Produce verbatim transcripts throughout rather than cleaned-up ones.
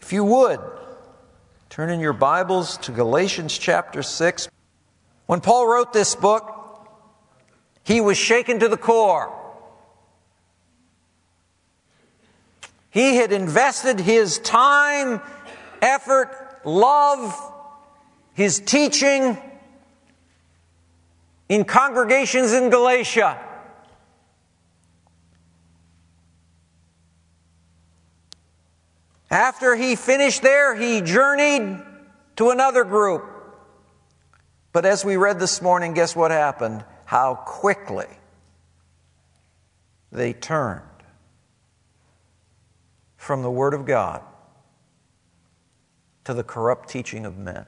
If you would, turn in your Bibles to Galatians chapter six. When Paul wrote this book, he was shaken to the core. He had invested his time, effort, love, his teaching in congregations in Galatia. After he finished there, he journeyed to another group. But as we read this morning, guess what happened? How quickly they turned from the Word of God to the corrupt teaching of men.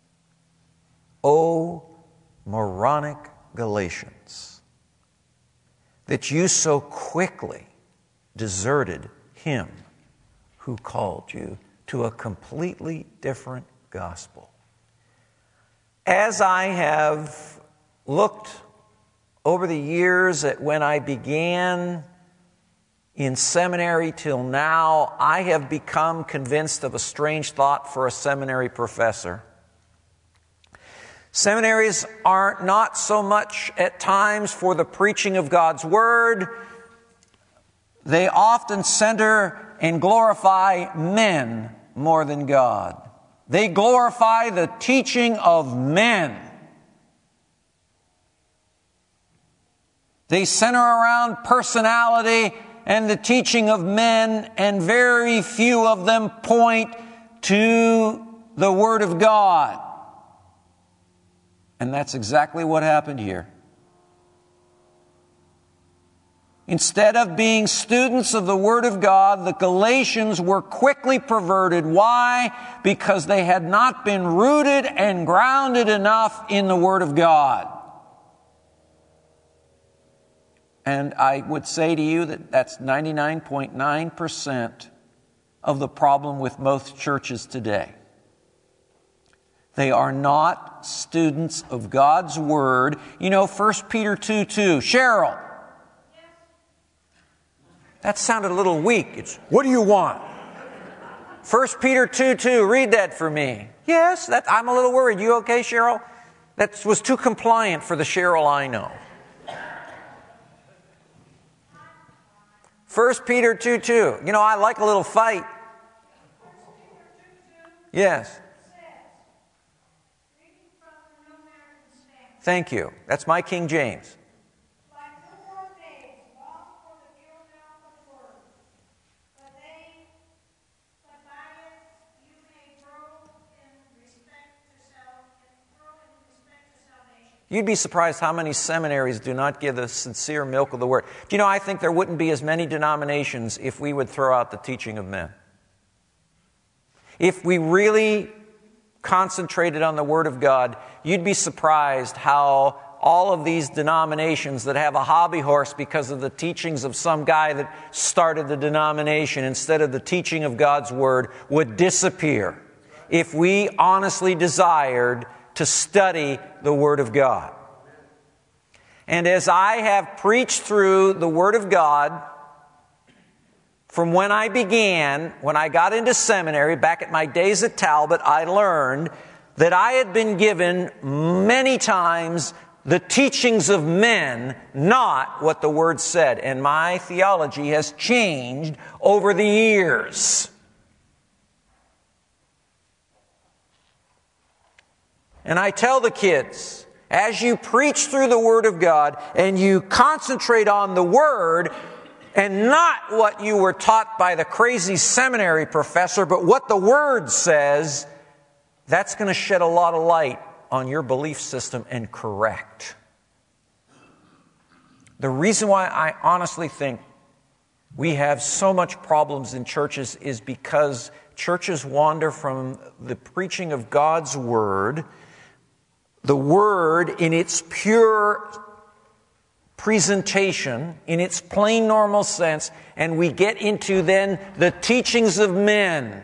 O moronic Galatians, that you so quickly deserted Him who called you to a completely different gospel. As I have looked over the years at when I began in seminary till now, I have become convinced of a strange thought for a seminary professor. Seminaries are not so much at times for the preaching of God's Word. They often center and glorify men more than God. They glorify the teaching of men. They center around personality and the teaching of men, and very few of them point to the Word of God. And that's exactly what happened here. Instead of being students of the Word of God, the Galatians were quickly perverted. Why? Because they had not been rooted and grounded enough in the Word of God. And I would say to you that that's ninety-nine point nine percent of the problem with most churches today. They are not students of God's Word. You know, First Peter two two. Cheryl. That sounded a little weak. It's, what do you want? First Peter two two. Read that for me. Yes, that, I'm a little worried. You okay, Cheryl? That was too compliant for the Cheryl I know. First Peter two two. You know, I like a little fight. Yes. Thank you. That's my King James. You'd be surprised how many seminaries do not give the sincere milk of the Word. Do you know, I think there wouldn't be as many denominations if we would throw out the teaching of men. If we really concentrated on the Word of God, you'd be surprised how all of these denominations that have a hobby horse because of the teachings of some guy that started the denomination instead of the teaching of God's Word would disappear if we honestly desired to study the Word of God. And as I have preached through the Word of God from when I began, when I got into seminary, back at my days at Talbot, I learned that I had been given many times the teachings of men, not what the Word said. And my theology has changed over the years. And I tell the kids, as you preach through the Word of God and you concentrate on the Word and not what you were taught by the crazy seminary professor, but what the Word says, that's going to shed a lot of light on your belief system and correct. The reason why I honestly think we have so much problems in churches is because churches wander from the preaching of God's Word, the Word in its pure presentation, in its plain normal sense, and we get into then the teachings of men.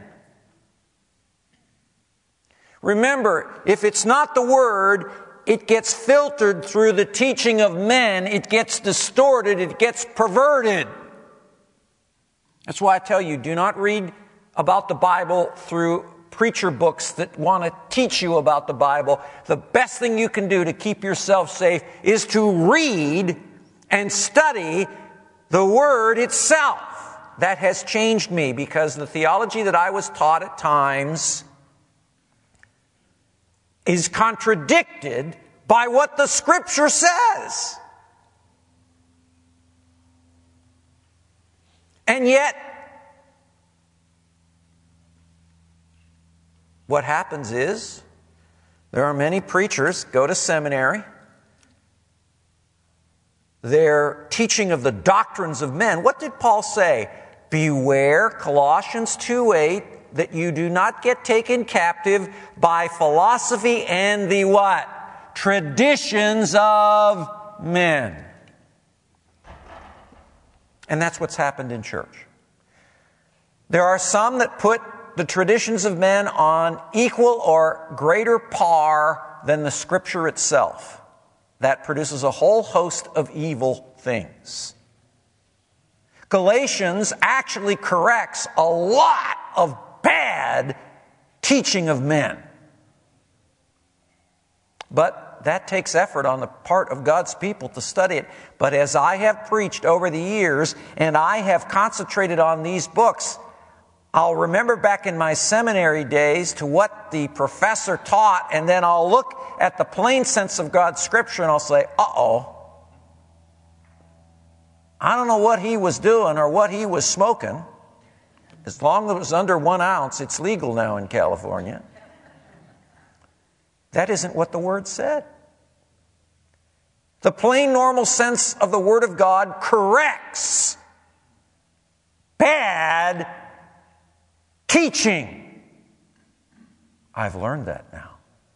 Remember, if it's not the Word, it gets filtered through the teaching of men, it gets distorted, it gets perverted. That's why I tell you, do not read about the Bible through preacher books that want to teach you about the Bible, the best thing you can do to keep yourself safe is to read and study the Word itself. That has changed me, because the theology that I was taught at times is contradicted by what the Scripture says. And yet, what happens is, there are many preachers go to seminary. Their teaching of the doctrines of men. What did Paul say? Beware, Colossians two eight, that you do not get taken captive by philosophy and the what? Traditions of men. And that's what's happened in church. There are some that put the traditions of men on equal or greater par than the Scripture itself. That produces a whole host of evil things. Galatians actually corrects a lot of bad teaching of men. But that takes effort on the part of God's people to study it. But as I have preached over the years, and I have concentrated on these books, I'll remember back in my seminary days to what the professor taught, and then I'll look at the plain sense of God's Scripture and I'll say, uh-oh, I don't know what he was doing or what he was smoking. As long as it was under one ounce, it's legal now in California. That isn't what the Word said. The plain normal sense of the Word of God corrects bad teaching. I've learned that now.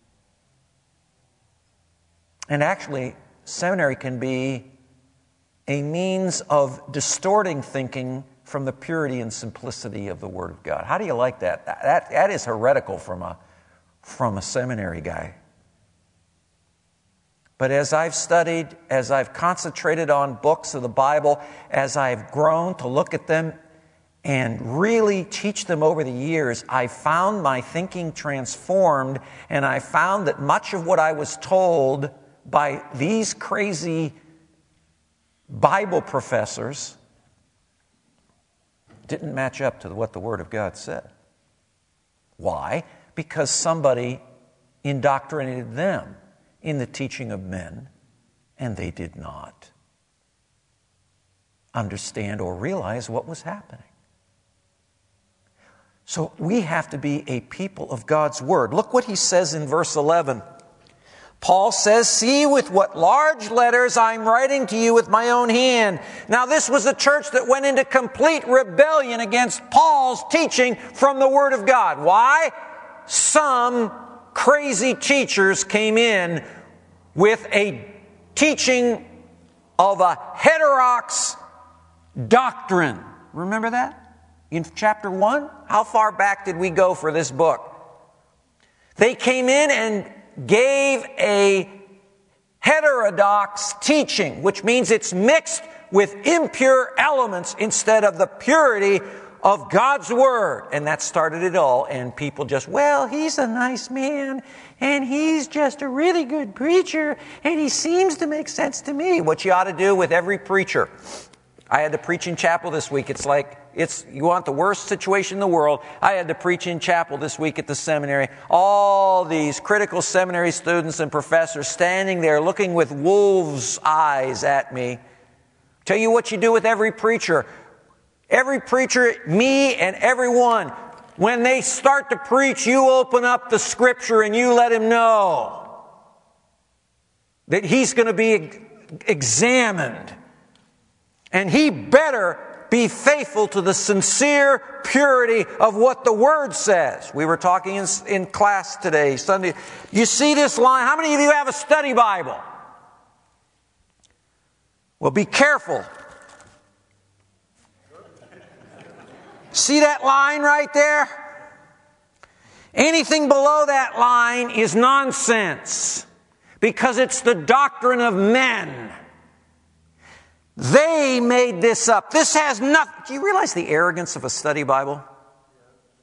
And actually, seminary can be a means of distorting thinking from the purity and simplicity of the Word of God. How do you like that? That, that is heretical from a, from a seminary guy. But as I've studied, as I've concentrated on books of the Bible, as I've grown to look at them and really teach them over the years, I found my thinking transformed, and I found that much of what I was told by these crazy Bible professors didn't match up to what the Word of God said. Why? Because somebody indoctrinated them in the teaching of men, and they did not understand or realize what was happening. So we have to be a people of God's Word. Look what he says in verse eleven. Paul says, "See with what large letters I'm writing to you with my own hand." Now this was a church that went into complete rebellion against Paul's teaching from the Word of God. Why? Some crazy teachers came in with a teaching of a heterodox doctrine. Remember that? In chapter one? How far back did we go for this book? They came in and gave a heterodox teaching, which means it's mixed with impure elements instead of the purity of God's Word. And that started it all. And people just, well, he's a nice man, and he's just a really good preacher, and he seems to make sense to me. What you ought to do with every preacher. I had to preach in chapel this week. It's like, it's you want the worst situation in the world. I had to preach in chapel this week at the seminary. All these critical seminary students and professors standing there looking with wolves' eyes at me. Tell you what you do with every preacher. Every preacher, me and everyone, when they start to preach, you open up the Scripture and you let him know that he's going to be examined. And he better be faithful to the sincere purity of what the Word says. We were talking in, in class today, Sunday. You see this line? How many of you have a study Bible? Well, be careful. See that line right there? Anything below that line is nonsense, because it's the doctrine of men. They made this up. This has nothing. Do you realize the arrogance of a study Bible?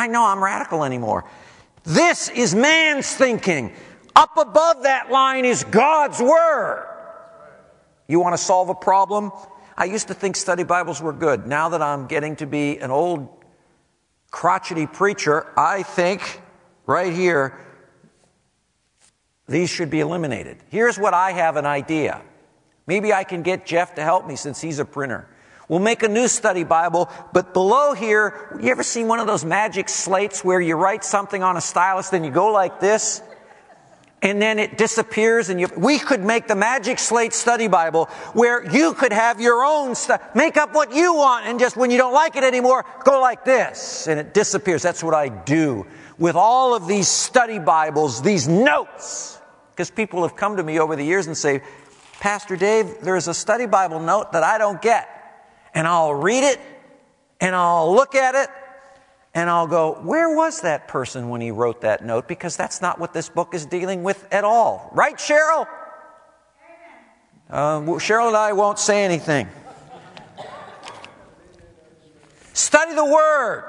I know I'm radical anymore. This is man's thinking. Up above that line is God's Word. You want to solve a problem? I used to think study Bibles were good. Now that I'm getting to be an old crotchety preacher, I think right here, these should be eliminated. Here's what I have an idea. Maybe I can get Jeff to help me since he's a printer. We'll make a new study Bible, but below here, you ever seen one of those magic slates where you write something on a stylus, then you go like this, and then it disappears, and you, we could make the magic slate study Bible where you could have your own stuff, make up what you want, and just when you don't like it anymore, go like this, and it disappears. That's what I do with all of these study Bibles, these notes, because people have come to me over the years and say, Pastor Dave, there's a study Bible note that I don't get. And I'll read it, and I'll look at it, and I'll go, where was that person when he wrote that note? Because that's not what this book is dealing with at all. Right, Cheryl? Uh, Cheryl and I won't say anything. Study the Word.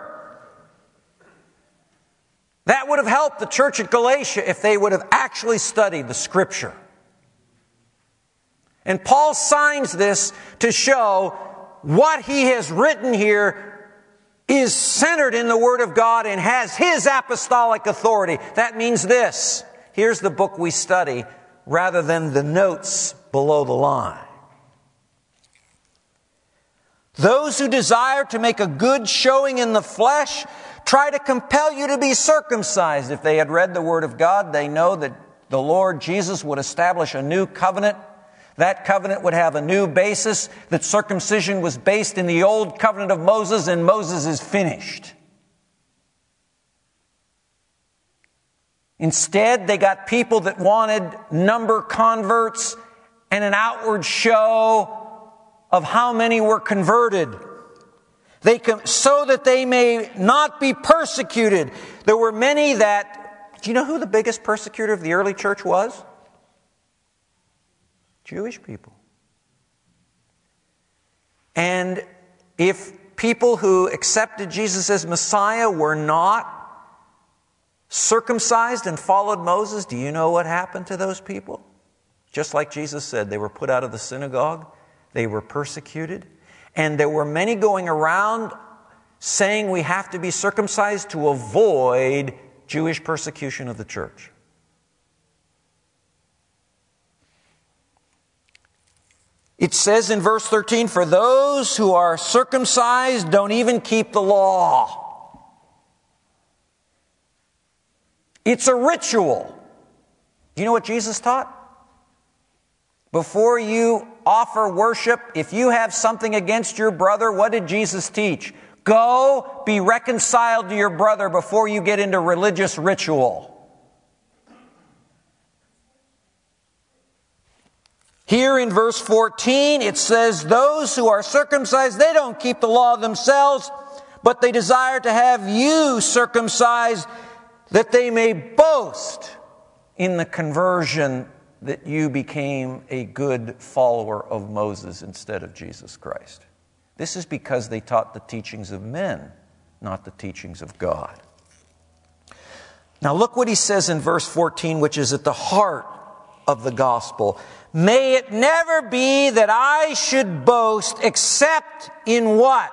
That would have helped the church at Galatia if they would have actually studied the Scripture. And Paul signs this to show what he has written here is centered in the Word of God and has his apostolic authority. That means this. Here's the book we study rather than the notes below the line. Those who desire to make a good showing in the flesh try to compel you to be circumcised. If they had read the Word of God, they know that the Lord Jesus would establish a new covenant. That covenant would have a new basis, that circumcision was based in the old covenant of Moses, and Moses is finished. Instead, they got people that wanted number converts and an outward show of how many were converted. They com- so that they may not be persecuted. There were many that... Do you know who the biggest persecutor of the early church was? Jewish people. And if people who accepted Jesus as Messiah were not circumcised and followed Moses, do you know what happened to those people? Just like Jesus said, they were put out of the synagogue, they were persecuted, and there were many going around saying we have to be circumcised to avoid Jewish persecution of the church. It says in verse thirteen, for those who are circumcised don't even keep the law. It's a ritual. Do you know what Jesus taught? Before you offer worship, if you have something against your brother, what did Jesus teach? Go be reconciled to your brother before you get into religious ritual. Here in verse fourteen, it says, those who are circumcised, they don't keep the law themselves, but they desire to have you circumcised, that they may boast in the conversion that you became a good follower of Moses instead of Jesus Christ. This is because they taught the teachings of men, not the teachings of God. Now look what he says in verse fourteen, which is at the heart of the gospel. May it never be that I should boast except in what?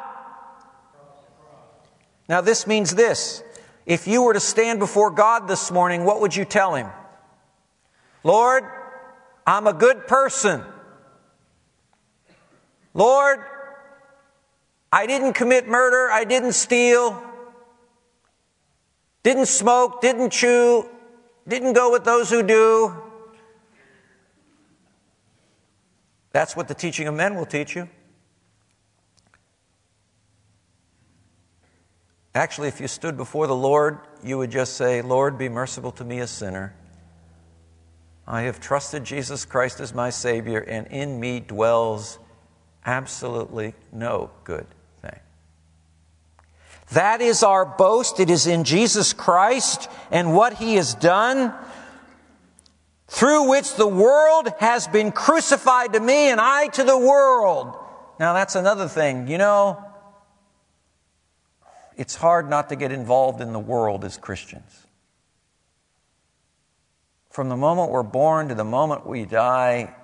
Now this means this. If you were to stand before God this morning, what would you tell Him? Lord, I'm a good person. Lord, I didn't commit murder. I didn't steal. Didn't smoke. Didn't chew. Didn't go with those who do. That's what the teaching of men will teach you. Actually, if you stood before the Lord, you would just say, Lord, be merciful to me, a sinner. I have trusted Jesus Christ as my Savior, and in me dwells absolutely no good thing. That is our boast. It is in Jesus Christ and what He has done, through which the world has been crucified to me and I to the world. Now that's another thing. You know, it's hard not to get involved in the world as Christians. From the moment we're born to the moment we die,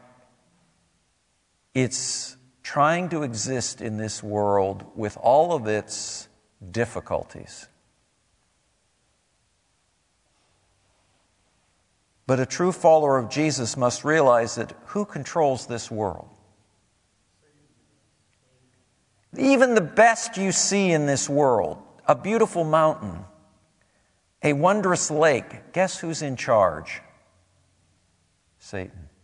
it's trying to exist in this world with all of its difficulties. But a true follower of Jesus must realize that who controls this world? Even the best you see in this world, a beautiful mountain, a wondrous lake, guess who's in charge? Satan.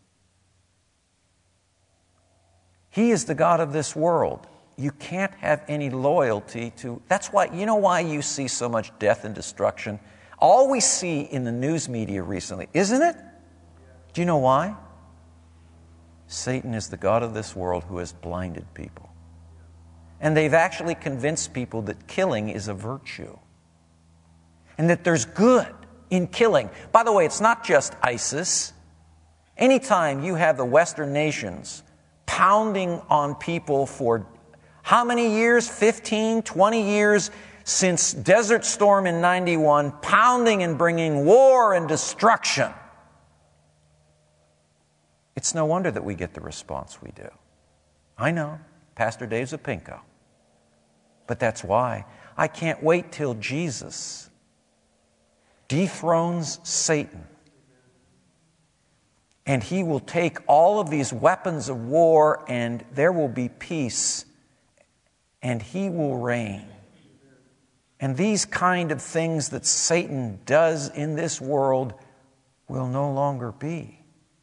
He is the God of this world. You can't have any loyalty to... That's why, you know why you see so much death and destruction? All we see in the news media recently, isn't it? Do you know why? Satan is the God of this world who has blinded people. And they've actually convinced people that killing is a virtue. And that there's good in killing. By the way, it's not just ISIS. Anytime you have the Western nations pounding on people for how many years? fifteen, twenty years since Desert Storm in ninety-one, pounding and bringing war and destruction. It's no wonder that we get the response we do. I know, Pastor Dave's a pinko. But that's why. I can't wait till Jesus dethrones Satan. And He will take all of these weapons of war and there will be peace. And He will reign. And these kind of things that Satan does in this world will no longer be.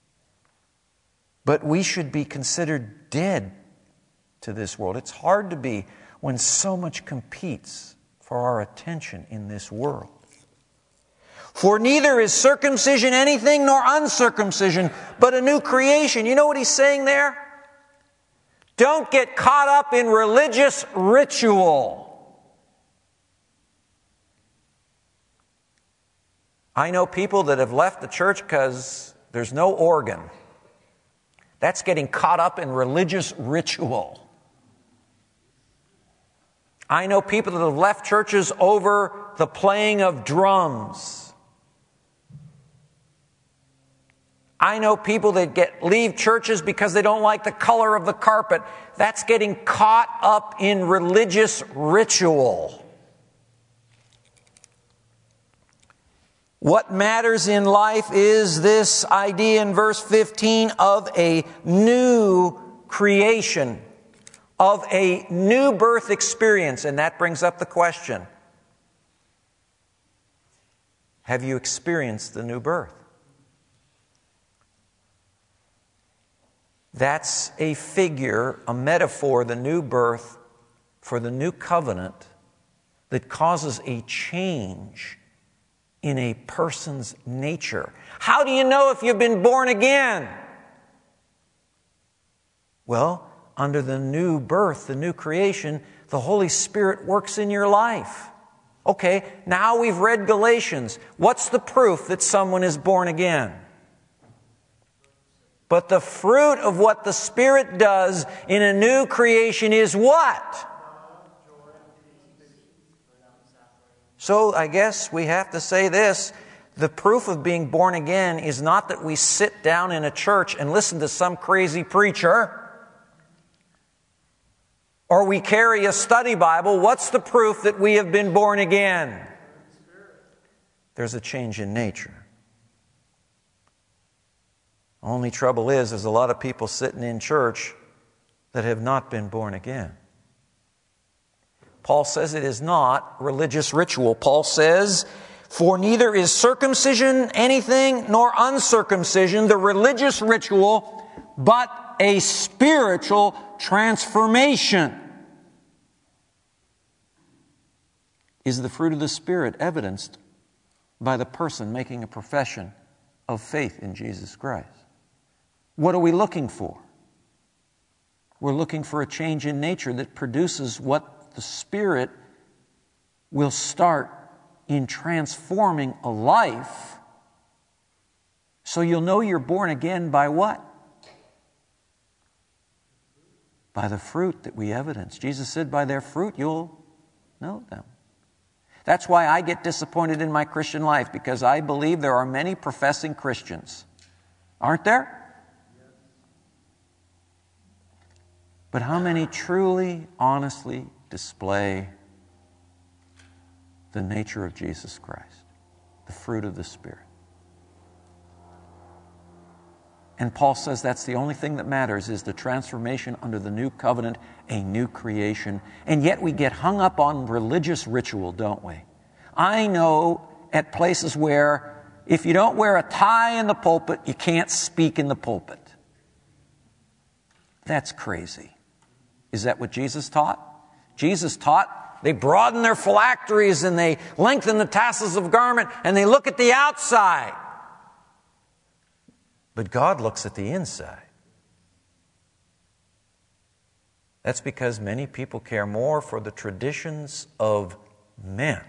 But we should be considered dead to this world. It's hard to be when so much competes for our attention in this world. For neither is circumcision anything nor uncircumcision, but a new creation. You know what he's saying there? Don't get caught up in religious ritual. I know people that have left the church because there's no organ. That's getting caught up in religious ritual. I know people that have left churches over the playing of drums. I know people that get leave churches because they don't like the color of the carpet. That's getting caught up in religious ritual. What matters in life is this idea in verse fifteen of a new creation, of a new birth experience. And that brings up the question, have you experienced the new birth? That's a figure, a metaphor, the new birth for the new covenant that causes a change in a person's nature. How do you know if you've been born again? Well, under the new birth, the new creation, the Holy Spirit works in your life. Okay, now we've read Galatians. What's the proof that someone is born again? But the fruit of what the Spirit does in a new creation is what? So I guess we have to say this. The proof of being born again is not that we sit down in a church and listen to some crazy preacher, or we carry a study Bible. What's the proof that we have been born again? There's a change in nature. Only trouble is, there's a lot of people sitting in church that have not been born again. Paul says it is not religious ritual. Paul says, for neither is circumcision anything nor uncircumcision, the religious ritual, but a spiritual transformation. Is the fruit of the Spirit evidenced by the person making a profession of faith in Jesus Christ? What are we looking for? We're looking for a change in nature that produces what the Spirit will start in transforming a life. So you'll know you're born again by what? By the fruit that we evidence. Jesus said, by their fruit you'll know them. That's why I get disappointed in my Christian life, because I believe there are many professing Christians. Aren't there? But how many truly, honestly display the nature of Jesus Christ, the fruit of the Spirit? And Paul says that's the only thing that matters, is the transformation under the new covenant, a new creation. And yet we get hung up on religious ritual, don't we? I know at places where if you don't wear a tie in the pulpit, you can't speak in the pulpit. That's crazy. Is that what Jesus taught? Jesus taught they broaden their phylacteries and they lengthen the tassels of garment and they look at the outside. But God looks at the inside. That's because many people care more for the traditions of men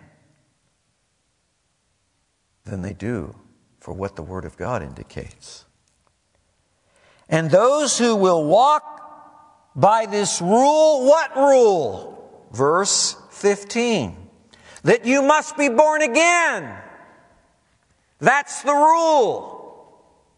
than they do for what the Word of God indicates. And those who will walk by this rule, what rule? Verse fifteen. That you must be born again. That's the rule.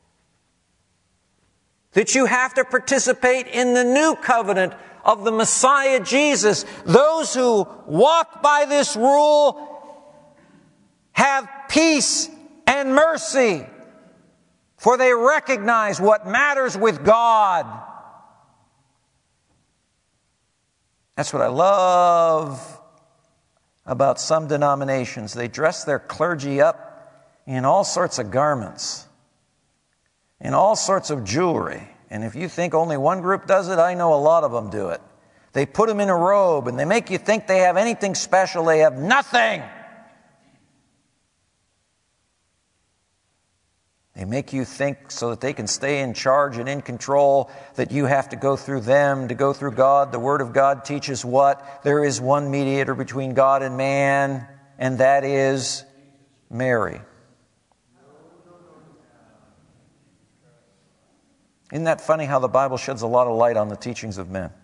That you have to participate in the new covenant of the Messiah Jesus. Those who walk by this rule have peace and mercy, for they recognize what matters with God. That's what I love about some denominations. They dress their clergy up in all sorts of garments, in all sorts of jewelry. And if you think only one group does it, I know a lot of them do it. They put them in a robe and they make you think they have anything special. They have nothing. They make you think so that they can stay in charge and in control, that you have to go through them to go through God. The Word of God teaches what? There is one mediator between God and man, and that is Mary. Isn't that funny how the Bible sheds a lot of light on the teachings of men?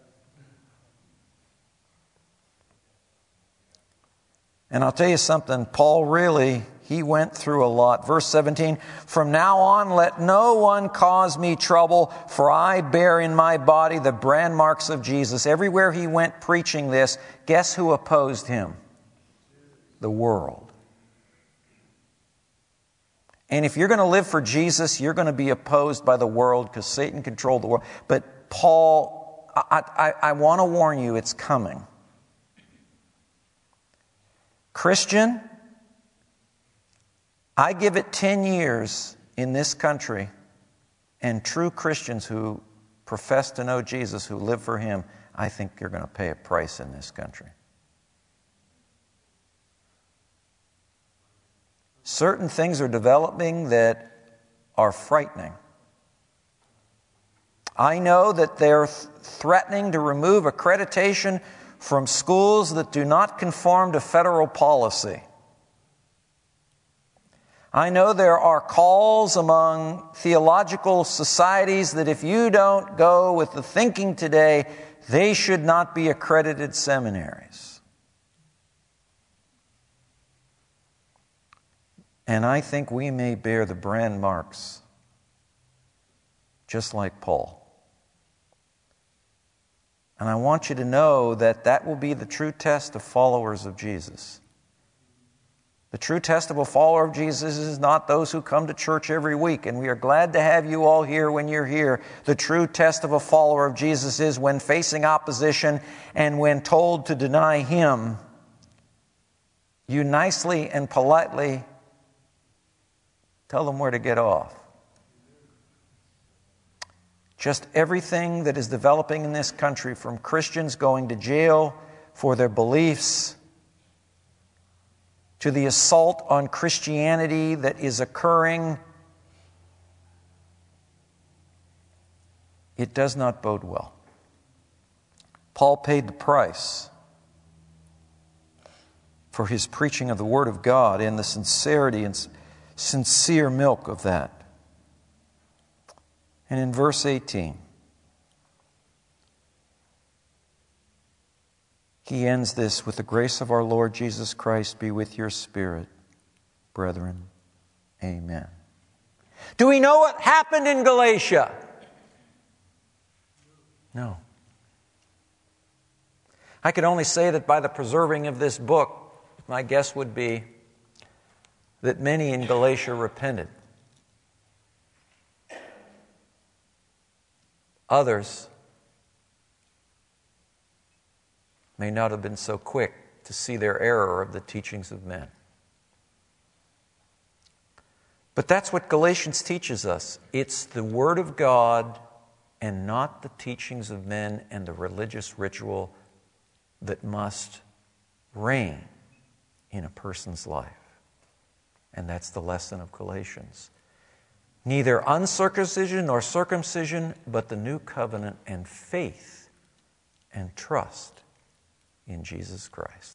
And I'll tell you something, Paul really, he went through a lot. Verse seventeen, from now on let no one cause me trouble, for I bear in my body the brand marks of Jesus. Everywhere he went preaching this, guess who opposed him? The world. And if you're going to live for Jesus, you're going to be opposed by the world because Satan controlled the world. But Paul, I, I, I want to warn you, it's coming. Christian, I give it ten years in this country, and true Christians who profess to know Jesus, who live for Him, I think you're going to pay a price in this country. Certain things are developing that are frightening. I know that they're th- threatening to remove accreditation from schools that do not conform to federal policy. I know there are calls among theological societies that if you don't go with the thinking today, they should not be accredited seminaries. And I think we may bear the brand marks, just like Paul. And I want you to know that that will be the true test of followers of Jesus. The true test of a follower of Jesus is not those who come to church every week, and we are glad to have you all here when you're here. The true test of a follower of Jesus is when facing opposition and when told to deny Him, you nicely and politely tell them where to get off. Just everything that is developing in this country, from Christians going to jail for their beliefs, to the assault on Christianity that is occurring, it does not bode well. Paul paid the price for his preaching of the Word of God and the sincerity and sincere milk of that. And in verse eighteen, He ends this with the grace of our Lord Jesus Christ be with your spirit, brethren. Amen. Do we know what happened in Galatia? No. I could only say that by the preserving of this book, my guess would be that many in Galatia repented. Others may not have been so quick to see their error of the teachings of men. But that's what Galatians teaches us. It's the Word of God and not the teachings of men and the religious ritual that must reign in a person's life. And that's the lesson of Galatians. Neither uncircumcision nor circumcision, but the new covenant and faith and trust in Jesus Christ.